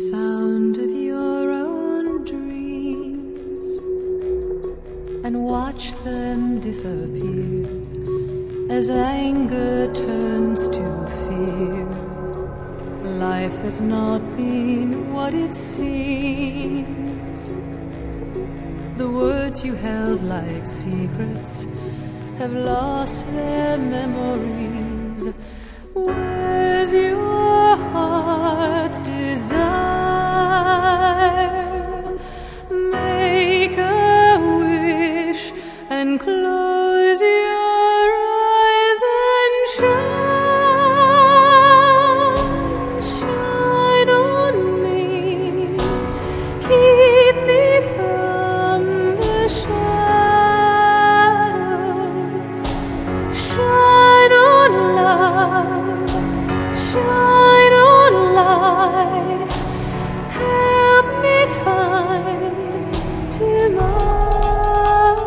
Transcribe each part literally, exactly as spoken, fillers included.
sound of your own dreams and watch them disappear as anger turns to fear. Life has not been what it seems. The words you held like secrets have lost their memories. Where's your heart's desire? Make a wish and close your eyes and shine, shine on me, keep me from the shadows, shine on love, shine on life, help me find tomorrow.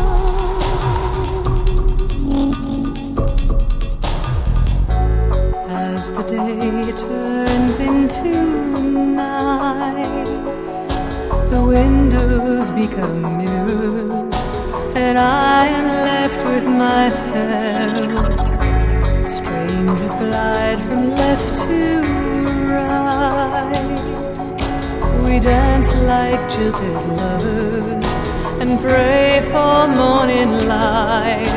As the day turns into night, the windows become mirrors, and I am left with myself. Strangers glide from left to right. We dance like jilted lovers and pray for morning light.